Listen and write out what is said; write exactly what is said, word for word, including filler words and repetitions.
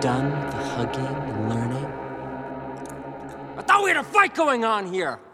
done with the hugging and learning? I thought we had a fight going on here!